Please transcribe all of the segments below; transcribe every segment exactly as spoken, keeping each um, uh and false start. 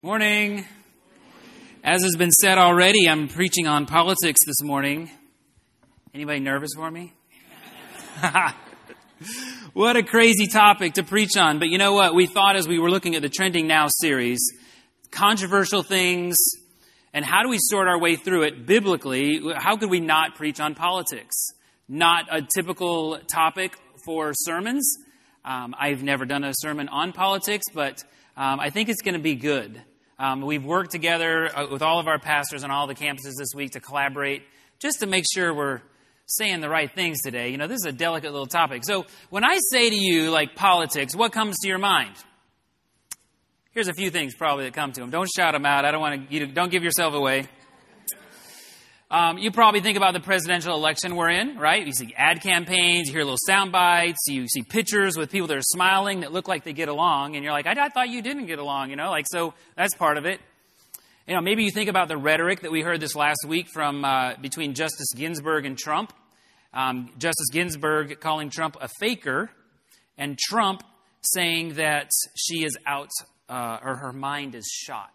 Morning. As has been said already, I'm preaching on politics this morning. Anybody nervous for me? What a crazy topic to preach on. But you know what? We thought as we were looking at the Trending Now series, controversial things, and how do we sort our way through it biblically? How could we not preach on politics? Not a typical topic for sermons. Um, I've never done a sermon on politics, but um, I think it's going to be good. Um, we've worked together uh, with all of our pastors on all the campuses this week to collaborate just to make sure we're saying the right things today. You know, this is a delicate little topic. So when I say to you, like, politics, what comes to your mind? Here's a few things probably that come to them. Don't shout them out. I don't want to, you don't give yourself away. Um, you probably think about the presidential election we're in, right? You see ad campaigns, you hear little sound bites, you see pictures with people that are smiling that look like they get along, and you're like, I, I thought you didn't get along, you know? Like, so that's part of it. You know, maybe you think about the rhetoric that we heard this last week from uh, between Justice Ginsburg and Trump. Um, Justice Ginsburg calling Trump a faker, and Trump saying that she is out, uh, or her mind is shot.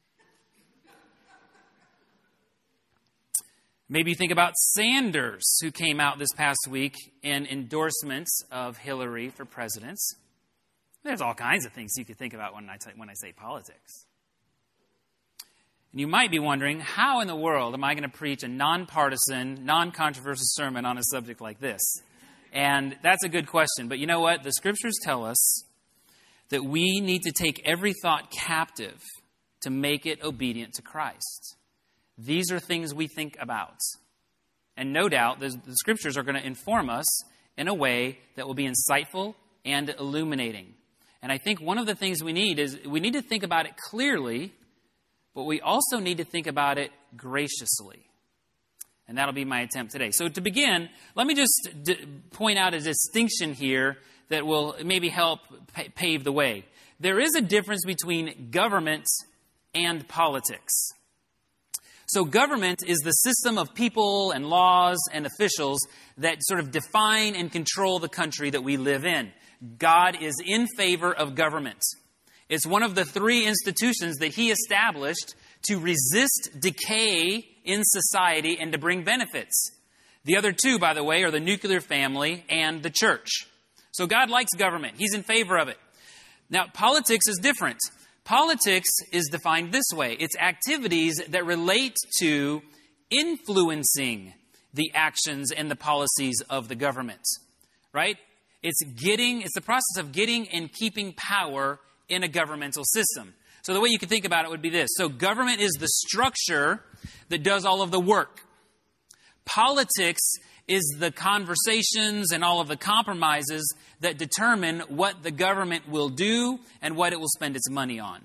Maybe you think about Sanders, who came out this past week in endorsements of Hillary for president. There's all kinds of things you could think about when I, t- when I say politics. And you might be wondering, how in the world am I going to preach a nonpartisan, non-controversial sermon on a subject like this? And that's a good question. But you know what? The scriptures tell us that we need to take every thought captive to make it obedient to Christ. These are things we think about. And no doubt, the, the scriptures are going to inform us in a way that will be insightful and illuminating. And I think one of the things we need is we need to think about it clearly, but we also need to think about it graciously. And that'll be my attempt today. So to begin, let me just d- point out a distinction here that will maybe help p- pave the way. There is a difference between government and politics. So government is the system of people and laws and officials that sort of define and control the country that we live in. God is in favor of government. It's one of the three institutions that He established to resist decay in society and to bring benefits. The other two, by the way, are the nuclear family and the church. So God likes government. He's in favor of it. Now, politics is different. Politics is defined this way. It's activities that relate to influencing the actions and the policies of the government, right? It's getting, it's the process of getting and keeping power in a governmental system. So the way you can think about it would be this. So government is the structure that does all of the work. Politics is the conversations and all of the compromises that determine what the government will do and what it will spend its money on.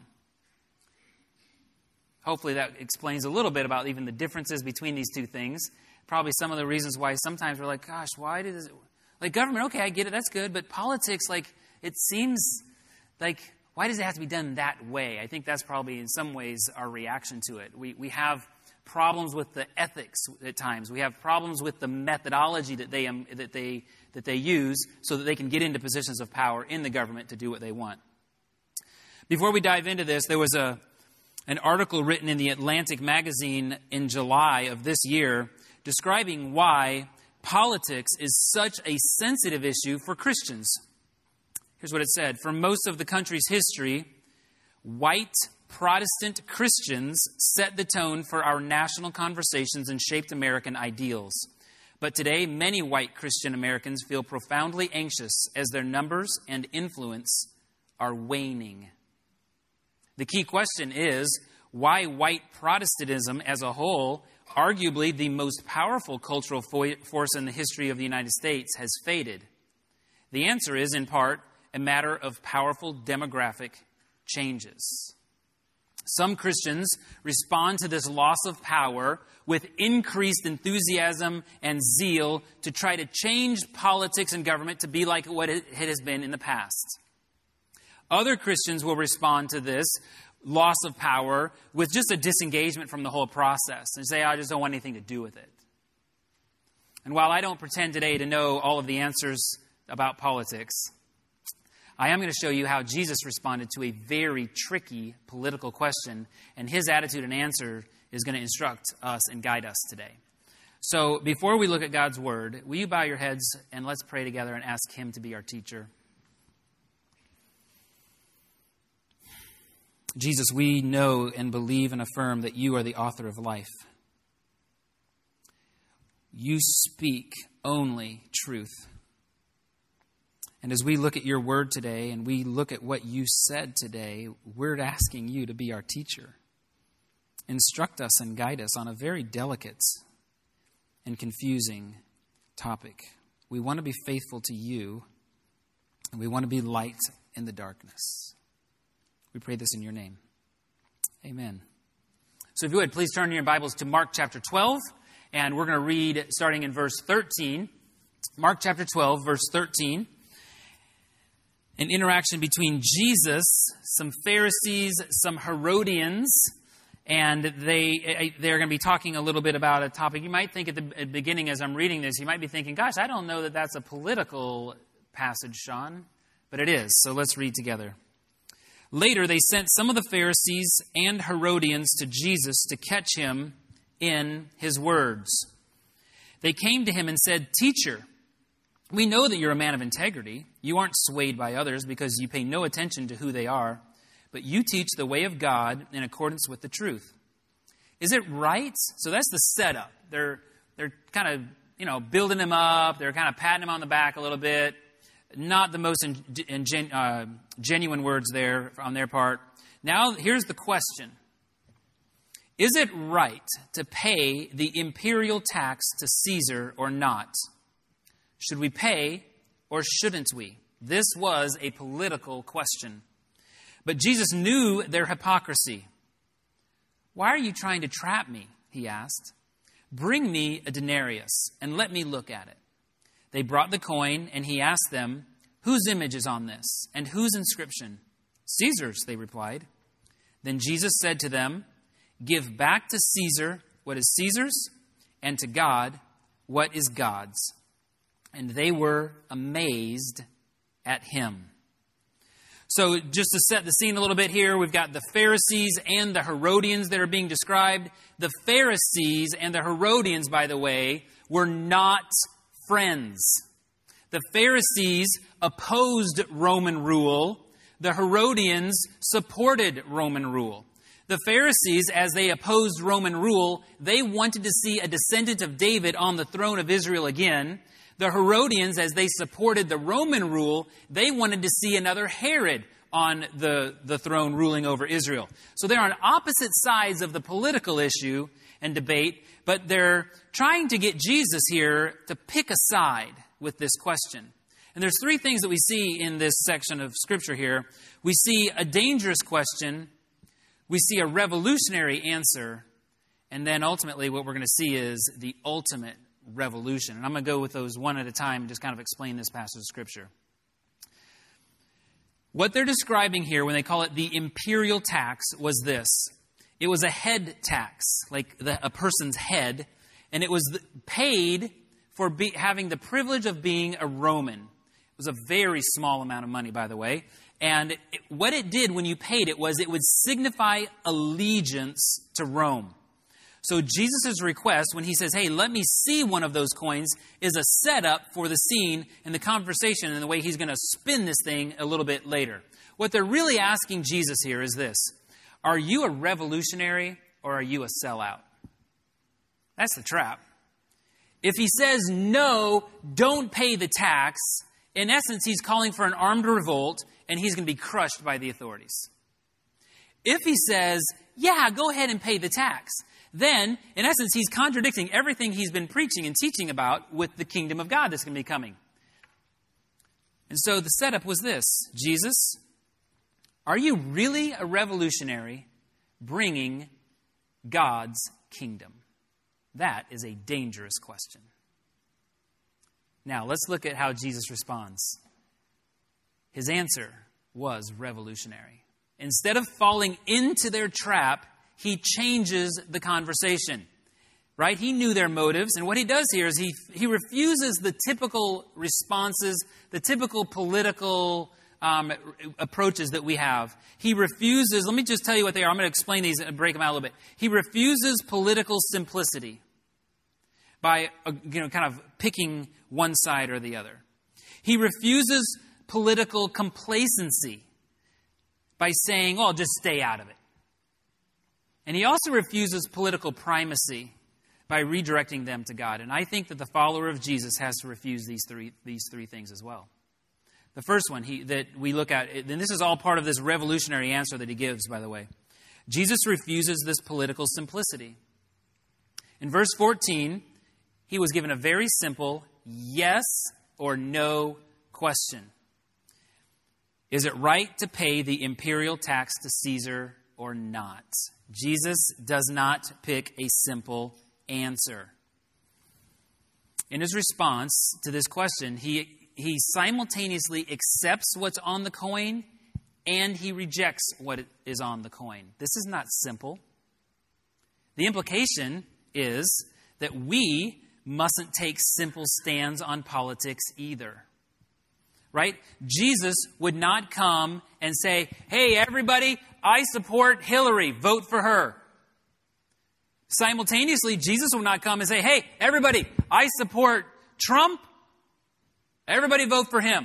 Hopefully that explains a little bit about even the differences between these two things. Probably some of the reasons why sometimes we're like, gosh, why does it... Like government, okay, I get it, that's good. But politics, like, it seems like, why does it have to be done that way? I think that's probably in some ways our reaction to it. We we have problems with the ethics at times. We have problems with the methodology that they um, that they that they use so that they can get into positions of power in the government to do what they want. Before we dive into this, there was a an article written in the Atlantic magazine in July of this year describing why politics is such a sensitive issue for Christians. Here's what it said. For most of the country's history, white Protestant Christians set the tone for our national conversations and shaped American ideals. But today, many white Christian Americans feel profoundly anxious as their numbers and influence are waning. The key question is why white Protestantism as a whole, arguably the most powerful cultural fo- force in the history of the United States, has faded. The answer is, in part, a matter of powerful demographic changes. Some Christians respond to this loss of power with increased enthusiasm and zeal to try to change politics and government to be like what it has been in the past. Other Christians will respond to this loss of power with just a disengagement from the whole process and say, I just don't want anything to do with it. And while I don't pretend today to know all of the answers about politics, I am going to show you how Jesus responded to a very tricky political question, and his attitude and answer is going to instruct us and guide us today. So before we look at God's Word, will you bow your heads and let's pray together and ask Him to be our teacher. Jesus, we know and believe and affirm that you are the author of life. You speak only truth. And as we look at your word today and we look at what you said today, we're asking you to be our teacher. Instruct us and guide us on a very delicate and confusing topic. We want to be faithful to you, and we want to be light in the darkness. We pray this in your name. Amen. So if you would, please turn your Bibles to Mark chapter twelve, and we're going to read starting in verse thirteen. Mark chapter twelve, verse thirteen. An interaction between Jesus, some Pharisees, some Herodians, and they, they're going to be talking a little bit about a topic. You might think at the beginning as I'm reading this, you might be thinking, gosh, I don't know that that's a political passage, Sean. But it is, so let's read together. Later, they sent some of the Pharisees and Herodians to Jesus to catch him in his words. They came to him and said, "Teacher, we know that you're a man of integrity. You aren't swayed by others because you pay no attention to who they are, but you teach the way of God in accordance with the truth. Is it right?" So that's the setup. They're they're kind of, you know, building him up. They're kind of patting him on the back a little bit. Not the most in, in, gen, uh, genuine words there on their part. Now, here's the question. Is it right to pay the imperial tax to Caesar or not? Should we pay or shouldn't we? This was a political question. But Jesus knew their hypocrisy. "Why are you trying to trap me?" he asked. "Bring me a denarius and let me look at it." They brought the coin and he asked them, "Whose image is on this and whose inscription?" "Caesar's," they replied. Then Jesus said to them, "Give back to Caesar what is Caesar's and to God what is God's." And they were amazed at him. So just to set the scene a little bit here, we've got the Pharisees and the Herodians that are being described. The Pharisees and the Herodians, by the way, were not friends. The Pharisees opposed Roman rule. The Herodians supported Roman rule. The Pharisees, as they opposed Roman rule, they wanted to see a descendant of David on the throne of Israel again. The Herodians, as they supported the Roman rule, they wanted to see another Herod on the, the throne ruling over Israel. So they're on opposite sides of the political issue and debate, but they're trying to get Jesus here to pick a side with this question. And there's three things that we see in this section of Scripture here. We see a dangerous question, we see a revolutionary answer, and then ultimately what we're going to see is the ultimate revolution. And I'm going to go with those one at a time and just kind of explain this passage of Scripture. What they're describing here when they call it the imperial tax was this. It was a head tax, like the, a person's head, and it was the, paid for be, having the privilege of being a Roman. It was a very small amount of money, by the way. And it, what it did when you paid it was it would signify allegiance to Rome. So Jesus' request when he says, "Hey, let me see one of those coins," is a setup for the scene and the conversation and the way he's going to spin this thing a little bit later. What they're really asking Jesus here is this: are you a revolutionary or are you a sellout? That's the trap. If he says, no, don't pay the tax, in essence, he's calling for an armed revolt and he's going to be crushed by the authorities. If he says, yeah, go ahead and pay the tax, then, in essence, he's contradicting everything he's been preaching and teaching about with the kingdom of God that's going to be coming. And so the setup was this: Jesus, are you really a revolutionary bringing God's kingdom? That is a dangerous question. Now, let's look at how Jesus responds. His answer was revolutionary. Instead of falling into their trap, he changes the conversation, right? He knew their motives, and what he does here is he, he refuses the typical responses, the typical political um, approaches that we have. He refuses, let me just tell you what they are. I'm going to explain these and break them out a little bit. He refuses political simplicity by, uh, you know, kind of picking one side or the other. He refuses political complacency by saying, oh, just stay out of it. And he also refuses political primacy by redirecting them to God. And I think that the follower of Jesus has to refuse these three, these three things as well. The first one he, that we look at, and this is all part of this revolutionary answer that he gives, by the way. Jesus refuses this political simplicity. In verse fourteen, he was given a very simple yes or no question. Is it right to pay the imperial tax to Caesar or not? Jesus does not pick a simple answer. In his response to this question, he, he simultaneously accepts what's on the coin and he rejects what is on the coin. This is not simple. The implication is that we mustn't take simple stands on politics either. Right? Jesus would not come and say, hey, everybody, I support Hillary. Vote for her. Simultaneously, Jesus would not come and say, hey, everybody, I support Trump. Everybody vote for him.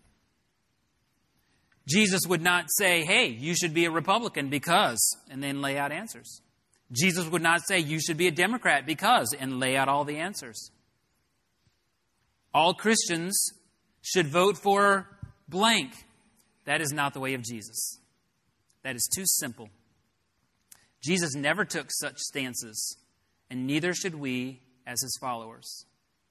Jesus would not say, hey, you should be a Republican because, and then lay out answers. Jesus would not say, you should be a Democrat because, and lay out all the answers. All Christians should vote for blank. That is not the way of Jesus. That is too simple. Jesus never took such stances, and neither should we as his followers.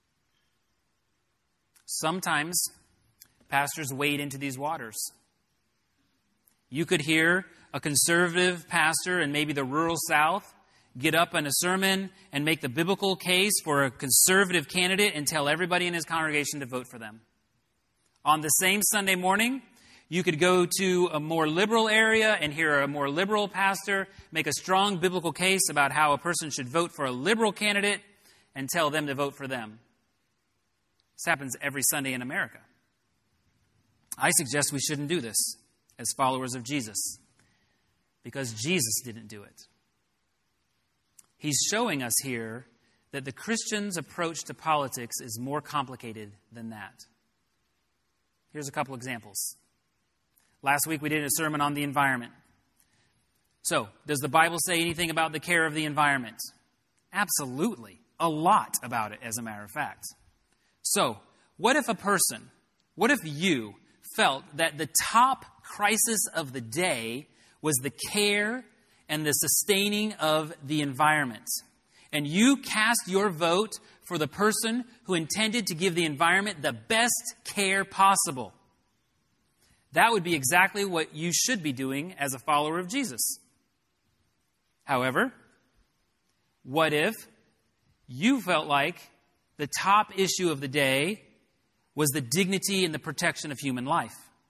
Sometimes pastors wade into these waters. You could hear a conservative pastor in maybe the rural South get up in a sermon and make the biblical case for a conservative candidate and tell everybody in his congregation to vote for them. On the same Sunday morning, you could go to a more liberal area and hear a more liberal pastor make a strong biblical case about how a person should vote for a liberal candidate and tell them to vote for them. This happens every Sunday in America. I suggest we shouldn't do this as followers of Jesus because Jesus didn't do it. He's showing us here that the Christian's approach to politics is more complicated than that. Here's a couple examples. Last week we did a sermon on the environment. So, does the Bible say anything about the care of the environment? Absolutely. A lot about it, as a matter of fact. So, what if a person, what if you felt that the top crisis of the day was the care and the sustaining of the environment, and you cast your vote for the person who intended to give the environment the best care possible? That would be exactly what you should be doing as a follower of Jesus. However, what if you felt like the top issue of the day was the dignity and the protection of human life?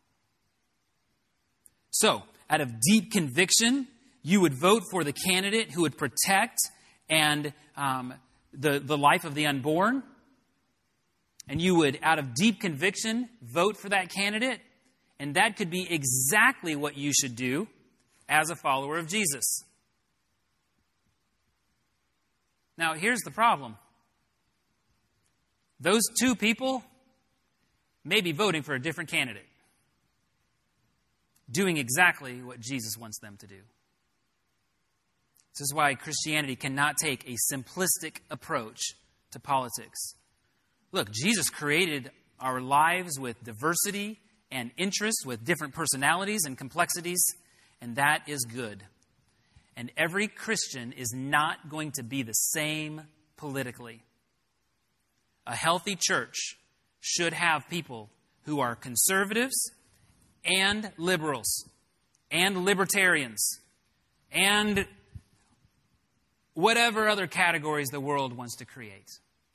So, out of deep conviction, you would vote for the candidate who would protect and um, the, the life of the unborn. And you would, out of deep conviction, vote for that candidate. And that could be exactly what you should do as a follower of Jesus. Now, here's the problem. Those two people may be voting for a different candidate, doing exactly what Jesus wants them to do. This is why Christianity cannot take a simplistic approach to politics. Look, Jesus created our lives with diversity and interests, with different personalities and complexities, and that is good. And every Christian is not going to be the same politically. A healthy church should have people who are conservatives and liberals and libertarians and whatever other categories the world wants to create.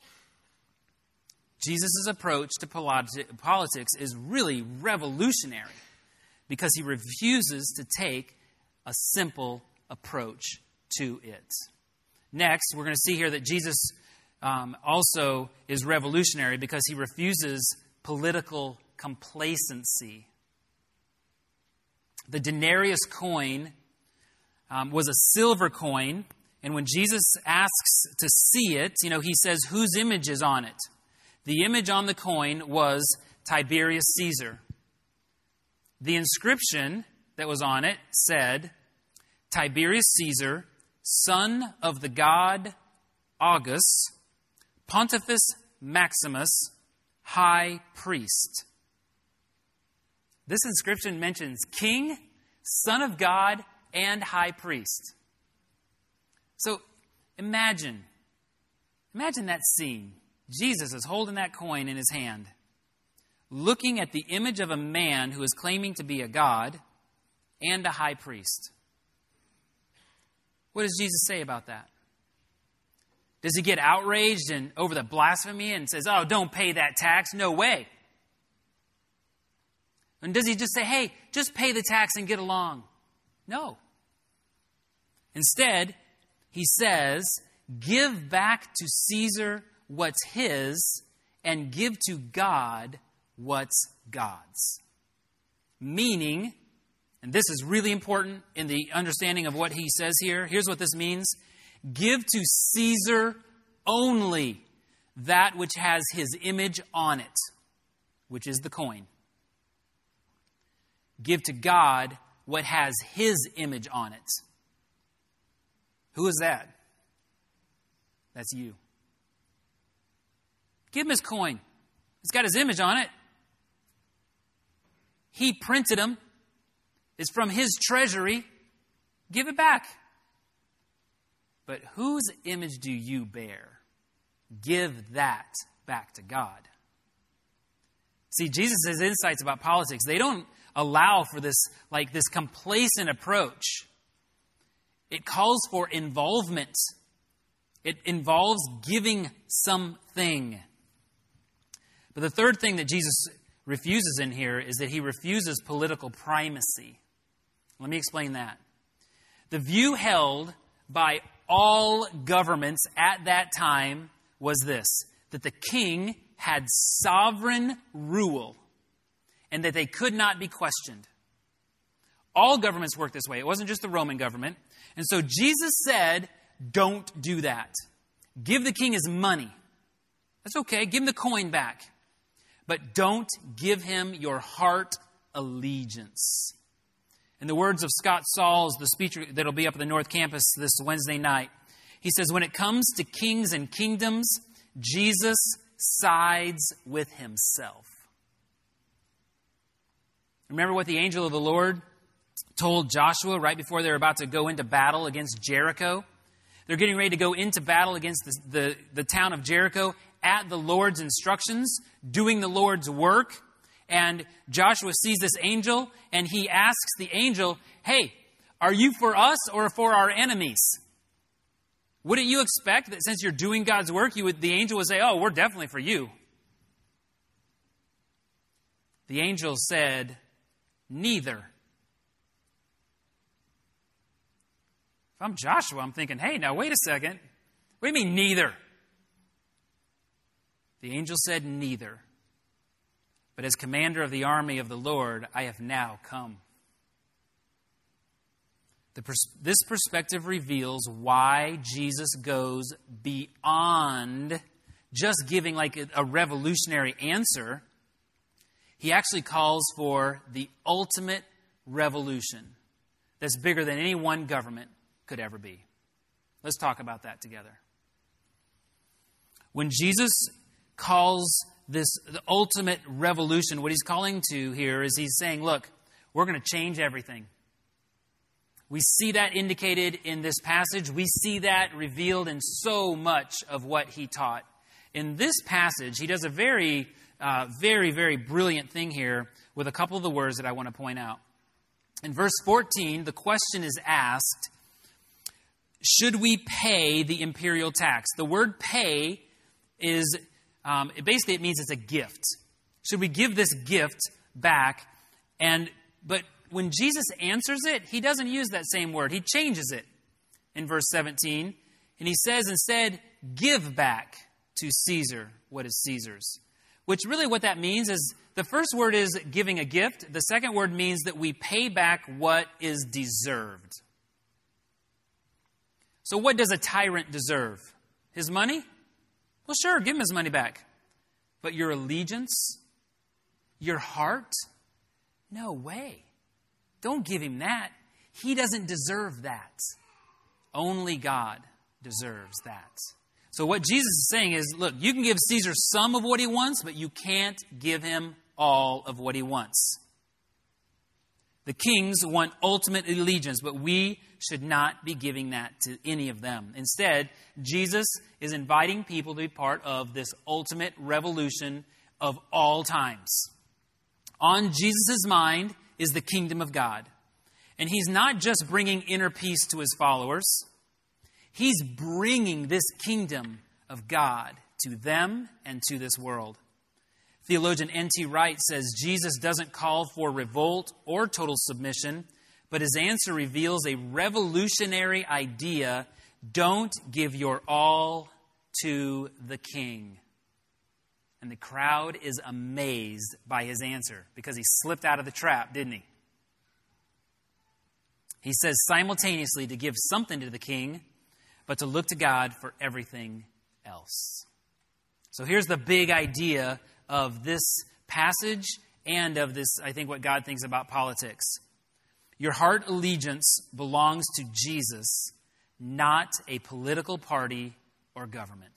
Jesus' approach to politi- politics is really revolutionary because he refuses to take a simple approach to it. Next, we're going to see here that Jesus um, also is revolutionary because he refuses political complacency. The denarius coin um, was a silver coin. And when Jesus asks to see it, you know, he says, whose image is on it? The image on the coin was Tiberius Caesar. The inscription that was on it said, Tiberius Caesar, son of the god August, Pontifex Maximus, high priest. This inscription mentions king, son of God, and high priest. So imagine, imagine that scene. Jesus is holding that coin in his hand, looking at the image of a man who is claiming to be a god and a high priest. What does Jesus say about that? Does he get outraged and over the blasphemy and says, oh, don't pay that tax? No way. And does he just say, hey, just pay the tax and get along? No. Instead, he says, give back to Caesar what's his and give to God what's God's. Meaning, and this is really important in the understanding of what he says here. Here's what this means. Give to Caesar only that which has his image on it, which is the coin. Give to God what has his image on it. Who is that? That's you. Give him his coin. It's got his image on it. He printed them. It's from his treasury. Give it back. But whose image do you bear? Give that back to God. See, Jesus' insights about politics, they don't allow for this, like this complacent approach. It calls for involvement. It involves giving something. But the third thing that Jesus refuses in here is that he refuses political primacy. Let me explain that. The view held by all governments at that time was this, that the king had sovereign rule and that they could not be questioned. All governments worked this way. It wasn't just the Roman government. And so Jesus said, don't do that. Give the king his money. That's okay. Give him the coin back. But don't give him your heart allegiance. In the words of Scott Sauls, the speaker that'll be up at the North Campus this Wednesday night, he says, when it comes to kings and kingdoms, Jesus sides with himself. Remember what the angel of the Lord told Joshua right before they're about to go into battle against Jericho? They're getting ready to go into battle against the, the, the town of Jericho at the Lord's instructions, doing the Lord's work. And Joshua sees this angel, and he asks the angel, hey, are you for us or for our enemies? Wouldn't you expect that since you're doing God's work, you would, the angel would say, oh, we're definitely for you? The angel said, neither. If I'm Joshua, I'm thinking, hey, now wait a second. What do you mean neither? The angel said neither. But as commander of the army of the Lord, I have now come. The pers- this perspective reveals why Jesus goes beyond just giving like a, a revolutionary answer. He actually calls for the ultimate revolution that's bigger than any one government could ever be. Let's talk about that together. When Jesus calls this the ultimate revolution, what he's calling to here is he's saying, look, we're going to change everything. We see that indicated in this passage. We see that revealed in so much of what he taught. In this passage, he does a very, uh, very, very brilliant thing here with a couple of the words that I want to point out. In verse fourteen, the question is asked, should we pay the imperial tax? The word pay is, um, basically it means it's a gift. Should we give this gift back? And, but when Jesus answers it, he doesn't use that same word. He changes it in verse seventeen. And he says instead, give back to Caesar what is Caesar's. which really what that means is the first word is giving a gift. The second word means that we pay back what is deserved. So what does a tyrant deserve? His money? Well, sure, give him his money back. But your allegiance? Your heart? No way. Don't give him that. He doesn't deserve that. Only God deserves that. So what Jesus is saying is, look, you can give Caesar some of what he wants, but you can't give him all of what he wants. The kings want ultimate allegiance, but we should not be giving that to any of them. Instead, Jesus is inviting people to be part of this ultimate revolution of all times. On Jesus' mind is the kingdom of God. And he's not just bringing inner peace to his followers. He's bringing this kingdom of God to them and to this world. Theologian N T Wright says Jesus doesn't call for revolt or total submission, but his answer reveals a revolutionary idea: don't give your all to the king. And the crowd is amazed by his answer because he slipped out of the trap, didn't he? He says simultaneously to give something to the king, but to look to God for everything else. So here's the big idea of this passage and of this, I think, what God thinks about politics. Your heart allegiance belongs to Jesus, not a political party or government.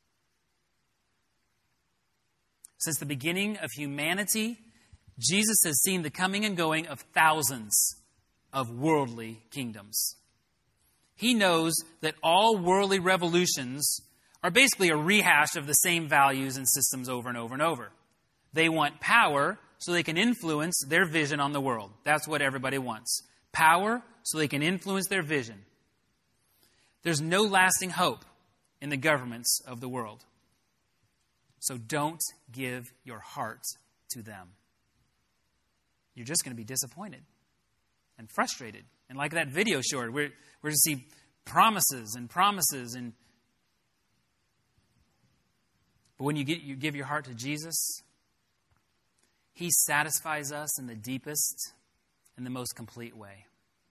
Since the beginning of humanity, Jesus has seen the coming and going of thousands of worldly kingdoms. He knows that all worldly revolutions are basically a rehash of the same values and systems over and over and over. They want power so they can influence their vision on the world. That's what everybody wants. Power so they can influence their vision. There's no lasting hope in the governments of the world. So don't give your heart to them. You're just going to be disappointed and frustrated. And like that video showed, we're, we're to see promises and promises. and But when you, get, you give your heart to Jesus, he satisfies us in the deepest and the most complete way.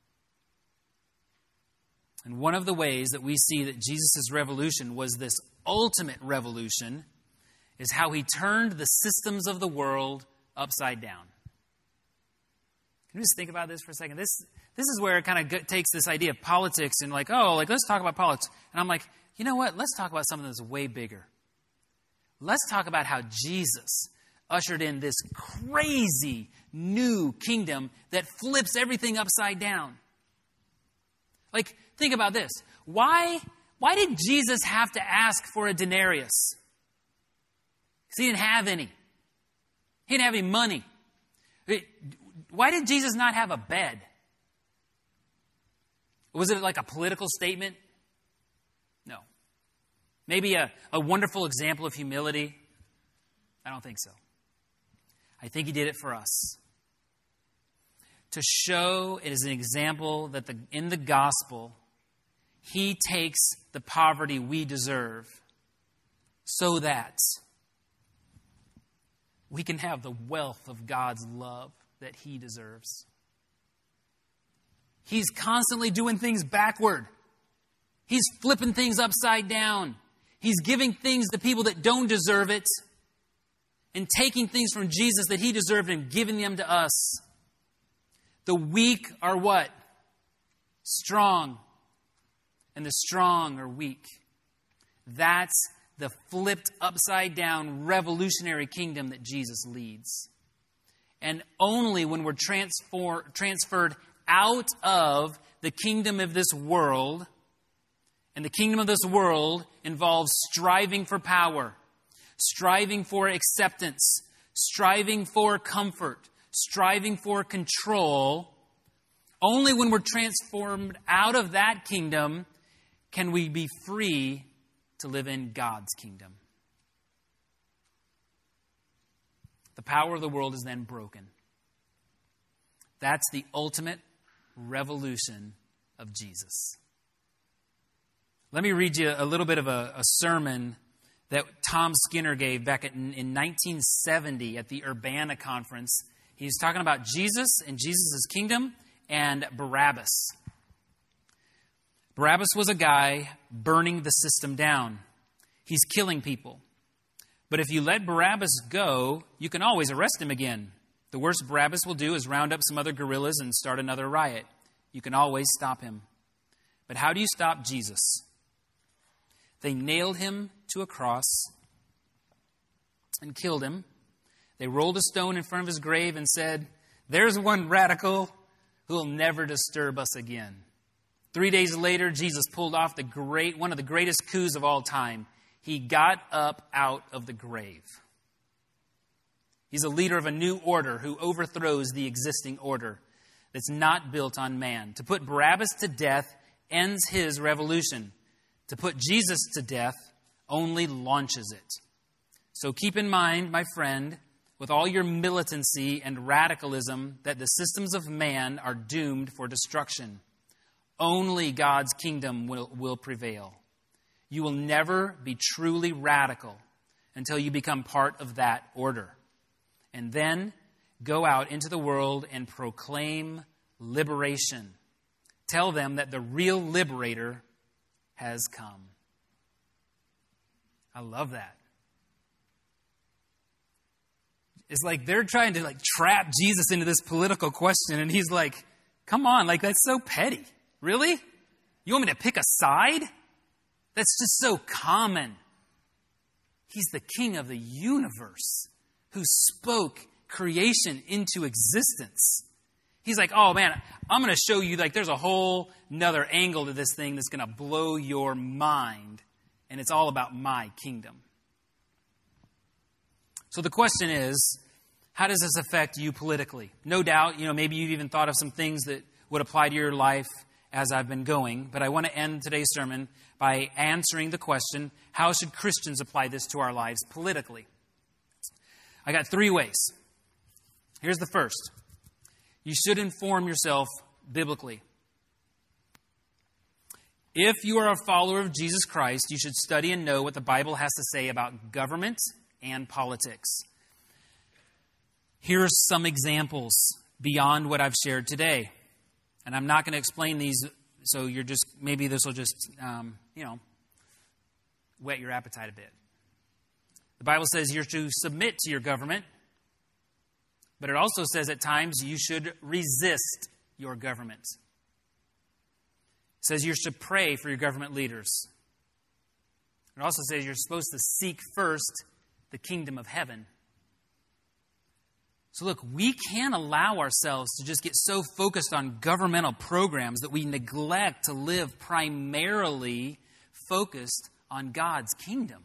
And one of the ways that we see that Jesus' revolution was this ultimate revolution is how he turned the systems of the world upside down. Can you just think about this for a second? This this is where it kind of takes this idea of politics and like, oh, like let's talk about politics. And I'm like, you know what? Let's talk about something that's way bigger. Let's talk about how Jesus ushered in this crazy new kingdom that flips everything upside down. Like, think about this. Why, why did Jesus have to ask for a denarius? Because he didn't have any. He didn't have any money. Why did Jesus not have a bed? Was it like a political statement? No. Maybe a, a wonderful example of humility? I don't think so. I think he did it for us. To show it is an example that the, in the gospel, he takes the poverty we deserve so that we can have the wealth of God's love that he deserves. He's constantly doing things backward. He's flipping things upside down. He's giving things to people that don't deserve it and taking things from Jesus that he deserved and giving them to us. The weak are what? Strong. And the strong are weak. That's the flipped upside down revolutionary kingdom that Jesus leads. And only when we're transfer, transferred out of the kingdom of this world, and the kingdom of this world involves striving for power, striving for acceptance, striving for comfort, striving for control. Only when we're transformed out of that kingdom can we be free to live in God's kingdom. The power of the world is then broken. That's the ultimate revolution of Jesus. Let me read you a little bit of a, a sermon that Tom Skinner gave back in, in nineteen seventy at the Urbana Conference. He was talking about Jesus and Jesus' kingdom and Barabbas. Barabbas was a guy burning the system down. He's killing people. But if you let Barabbas go, you can always arrest him again. The worst Barabbas will do is round up some other guerrillas and start another riot. You can always stop him. But how do you stop Jesus? They nailed him to a cross and killed him. They rolled a stone in front of his grave and said, "There's one radical who will never disturb us again." Three days later, Jesus pulled off the great, one of the greatest coups of all time. He got up out of the grave. He's a leader of a new order who overthrows the existing order that's not built on man. To put Barabbas to death ends his revolution. To put Jesus to death only launches it. So keep in mind, my friend, with all your militancy and radicalism, that the systems of man are doomed for destruction. Only God's kingdom will, will prevail. You will never be truly radical until you become part of that order. And then go out into the world and proclaim liberation. Tell them that the real liberator has come. I love that. It's like they're trying to like trap Jesus into this political question, and he's like, come on, like that's so petty. Really? You want me to pick a side? That's just so common. He's the king of the universe who spoke creation into existence. He's like, oh man, I'm going to show you, like there's a whole nother angle to this thing that's going to blow your mind. And it's all about my kingdom. So the question is, how does this affect you politically? No doubt, you know, maybe you've even thought of some things that would apply to your life as I've been going. But I want to end today's sermon by answering the question, how should Christians apply this to our lives politically? I got three ways. Here's the first. You should inform yourself biblically. If you are a follower of Jesus Christ, you should study and know what the Bible has to say about government and politics. Here are some examples beyond what I've shared today. And I'm not going to explain these, so you're just, maybe this will just, um, you know, whet your appetite a bit. The Bible says you're to submit to your government, but it also says at times you should resist your government. It says you should pray for your government leaders. It also says you're supposed to seek first the kingdom of heaven. So look, we can't allow ourselves to just get so focused on governmental programs that we neglect to live primarily focused on God's kingdom.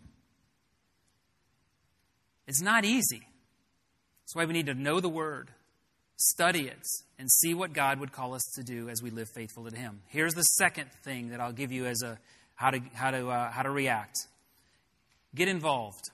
It's not easy. That's why we need to know the Word, study it, and see what God would call us to do as we live faithful to Him. Here's the second thing that I'll give you as a how to how to uh, how to react. Get involved.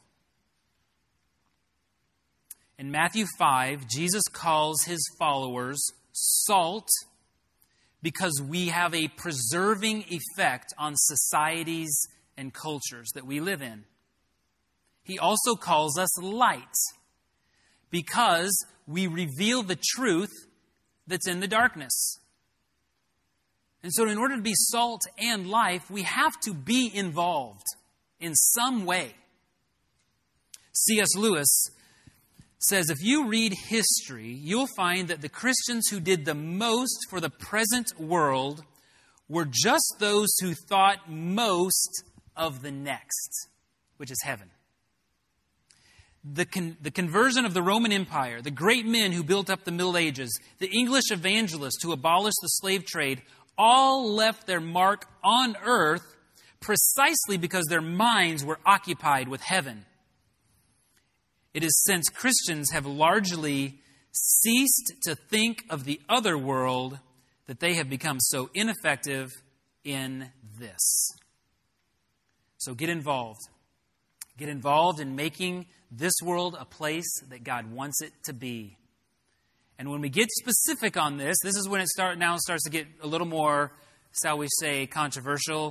In Matthew five, Jesus calls His followers salt because we have a preserving effect on societies and cultures that we live in. He also calls us light because we reveal the truth that's in the darkness. And so in order to be salt and life, we have to be involved in some way. C S Lewis says, if you read history, you'll find that the Christians who did the most for the present world were just those who thought most of the next, which is heaven. The, con- the conversion of the Roman Empire, the great men who built up the Middle Ages, the English evangelists who abolished the slave trade, all left their mark on earth precisely because their minds were occupied with heaven. It is since Christians have largely ceased to think of the other world that they have become so ineffective in this. So get involved. Get involved in making this world a place that God wants it to be. And when we get specific on this, this is when it start now starts to get a little more, shall we say, controversial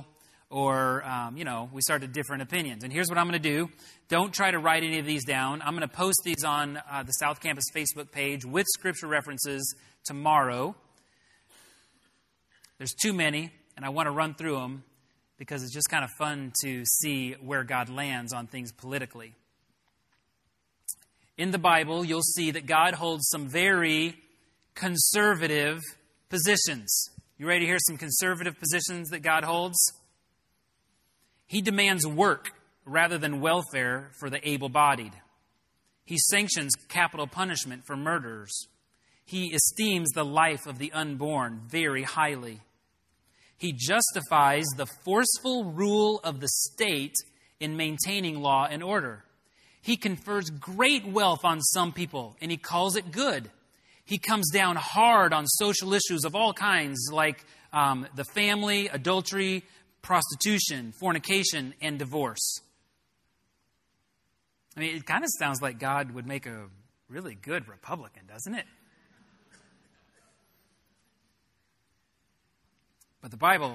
or, um, you know, we started different opinions. And here's what I'm going to do. Don't try to write any of these down. I'm going to post these on uh, the South Campus Facebook page with scripture references tomorrow. There's too many, and I want to run through them because it's just kind of fun to see where God lands on things politically. In the Bible, you'll see that God holds some very conservative positions. You ready to hear some conservative positions that God holds? He demands work rather than welfare for the able-bodied. He sanctions capital punishment for murderers. He esteems the life of the unborn very highly. He justifies the forceful rule of the state in maintaining law and order. He confers great wealth on some people, and he calls it good. He comes down hard on social issues of all kinds, like um, the family, adultery, prostitution, fornication, and divorce. I mean, it kind of sounds like God would make a really good Republican, doesn't it? But the Bible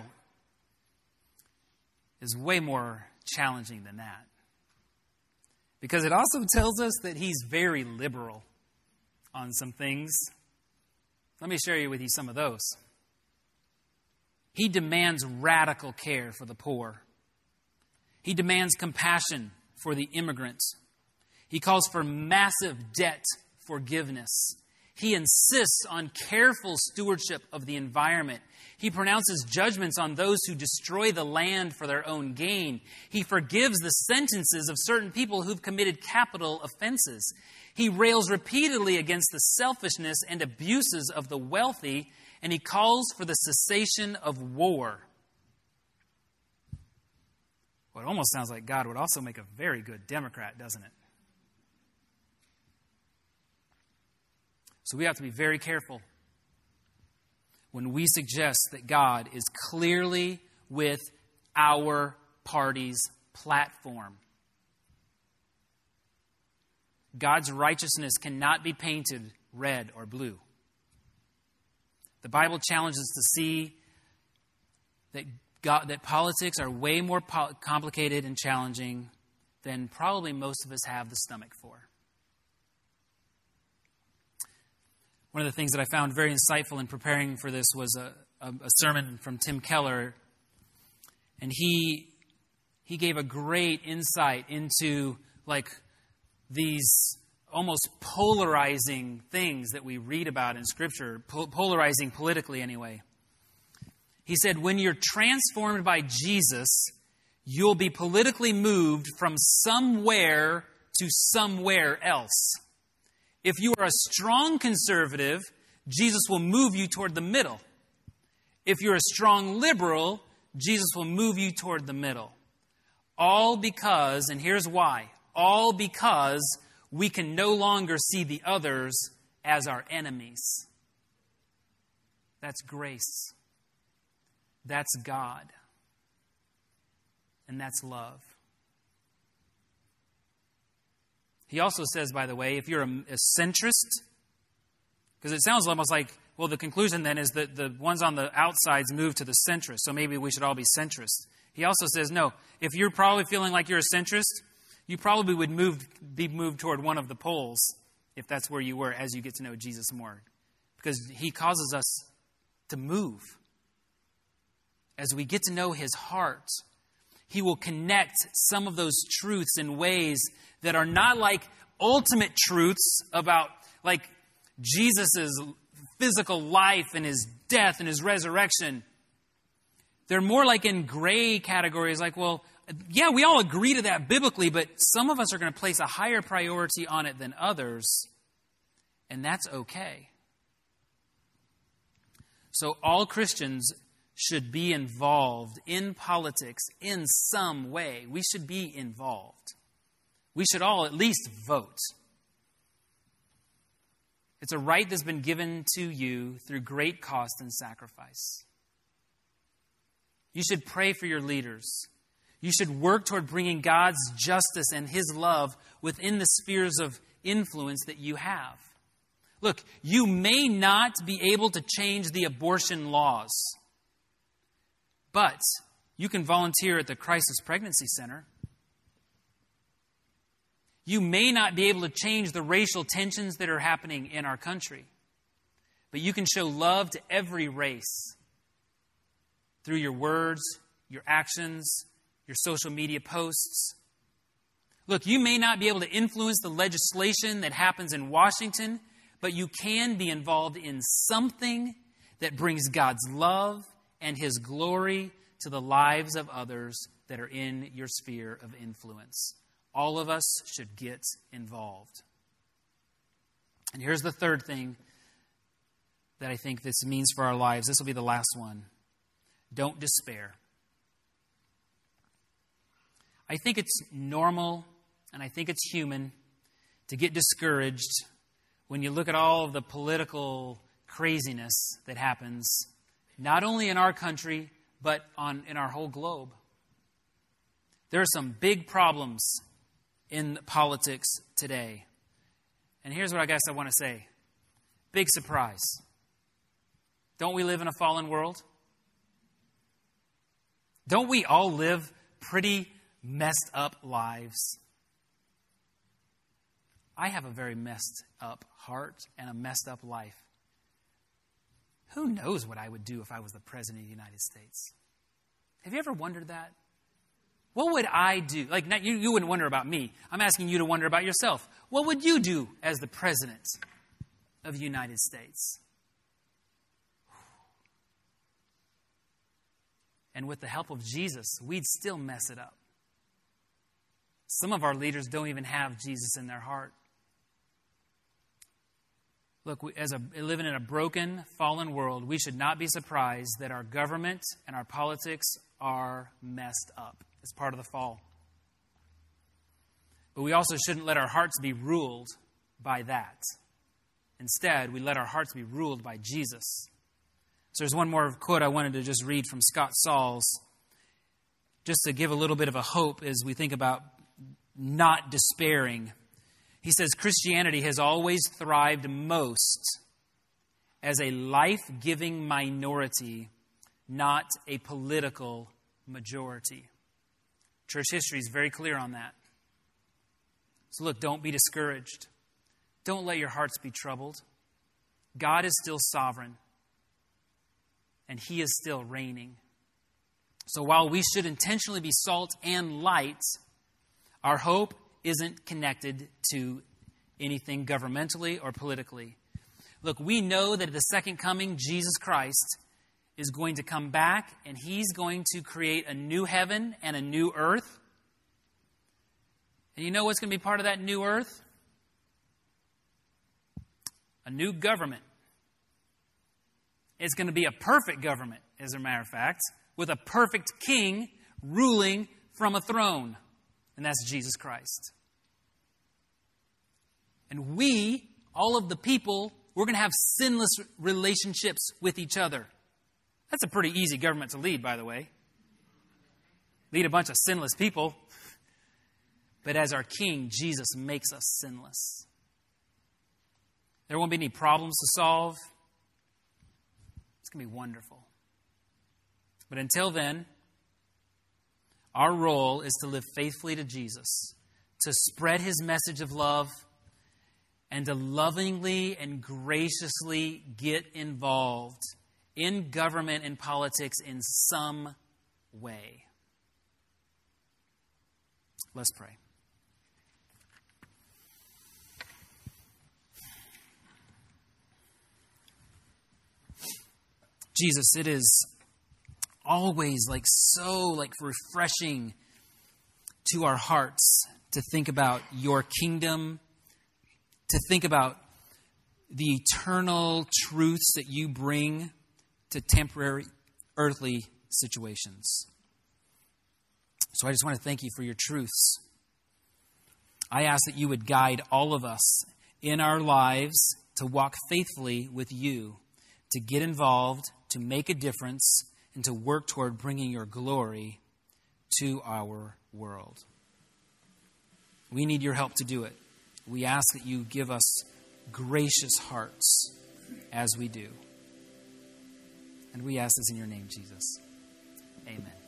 is way more challenging than that. Because it also tells us that he's very liberal on some things. Let me share with you some of those. He demands radical care for the poor. He demands compassion for the immigrant. He calls for massive debt forgiveness. He insists on careful stewardship of the environment. He pronounces judgments on those who destroy the land for their own gain. He forgives the sentences of certain people who've committed capital offenses. He rails repeatedly against the selfishness and abuses of the wealthy, and he calls for the cessation of war. Well, it almost sounds like God would also make a very good Democrat, doesn't it? So we have to be very careful when we suggest that God is clearly with our party's platform. God's righteousness cannot be painted red or blue. The Bible challenges us to see that God, that politics are way more po- complicated and challenging than probably most of us have the stomach for. One of the things that I found very insightful in preparing for this was a, a, a sermon from Tim Keller. And he he gave a great insight into like these almost polarizing things that we read about in Scripture, po- polarizing politically anyway. He said, when you're transformed by Jesus, you'll be politically moved from somewhere to somewhere else. If you are a strong conservative, Jesus will move you toward the middle. If you're a strong liberal, Jesus will move you toward the middle. All because, and here's why, all because we can no longer see the others as our enemies. That's grace. That's God. And that's love. He also says, by the way, if you're a, a centrist, because it sounds almost like, well, the conclusion then is that the ones on the outsides move to the centrist, so maybe we should all be centrist. He also says, no, if you're probably feeling like you're a centrist, you probably would move, be moved toward one of the poles, if that's where you were, as you get to know Jesus more. Because he causes us to move. As we get to know his heart, he will connect some of those truths in ways that are not like ultimate truths about like Jesus' physical life and his death and his resurrection. They're more like in gray categories like, well, yeah, we all agree to that biblically, but some of us are going to place a higher priority on it than others, and that's okay. So all Christians should be involved in politics in some way. We should be involved. We should all at least vote. It's a right that's been given to you through great cost and sacrifice. You should pray for your leaders. You should work toward bringing God's justice and his love within the spheres of influence that you have. Look, you may not be able to change the abortion laws, but You can volunteer at the Crisis Pregnancy Center. You may not be able to change the racial tensions that are happening in our country, but you can show love to every race through your words, your actions, your social media posts. Look, you may not be able to influence the legislation that happens in Washington, but you can be involved in something that brings God's love and His glory to the lives of others that are in your sphere of influence. All of us should get involved. And here's the third thing that I think this means for our lives. This will be the last one. Don't despair. I think it's normal and I think it's human to get discouraged when you look at all of the political craziness that happens, not only in our country, but on in our whole globe. There are some big problems in politics today. And here's what I guess I want to say. Big surprise. Don't we live in a fallen world? Don't we all live pretty messed up lives? I have a very messed up heart and a messed up life. Who knows what I would do if I was the President of the United States? Have you ever wondered that? What would I do? Like, not, you, you wouldn't wonder about me. I'm asking you to wonder about yourself. What would you do as the President of the United States? And with the help of Jesus, we'd still mess it up. Some of our leaders don't even have Jesus in their heart. Look, we, as a, living in a broken, fallen world, we should not be surprised that our government and our politics are messed up. It's part of the fall. But we also shouldn't let our hearts be ruled by that. Instead, we let our hearts be ruled by Jesus. So there's one more quote I wanted to just read from Scott Sauls, just to give a little bit of a hope as we think about not despairing. He says, Christianity has always thrived most as a life-giving minority, not a political majority. Church history is very clear on that. So look, don't be discouraged. Don't let your hearts be troubled. God is still sovereign, and He is still reigning. So while we should intentionally be salt and light, our hope isn't connected to anything governmentally or politically. Look, we know that at the second coming, Jesus Christ is going to come back and He's going to create a new heaven and a new earth. And you know what's going to be part of that new earth? A new government. It's going to be a perfect government, as a matter of fact, with a perfect king ruling from a throne. And that's Jesus Christ. And we, all of the people, we're going to have sinless relationships with each other. That's a pretty easy government to lead, by the way. Lead a bunch of sinless people. But as our King, Jesus makes us sinless. There won't be any problems to solve. It's going to be wonderful. But until then, our role is to live faithfully to Jesus, to spread His message of love, and to lovingly and graciously get involved in government and politics in some way. Let's pray. Jesus, it is always like so like refreshing to our hearts to think about your kingdom, to think about the eternal truths that you bring to temporary earthly situations. So I just want to thank you for your truths. I ask that you would guide all of us in our lives to walk faithfully with you, to get involved, to make a difference, and to work toward bringing your glory to our world. We need your help to do it. We ask that you give us gracious hearts as we do. And we ask this in your name, Jesus. Amen.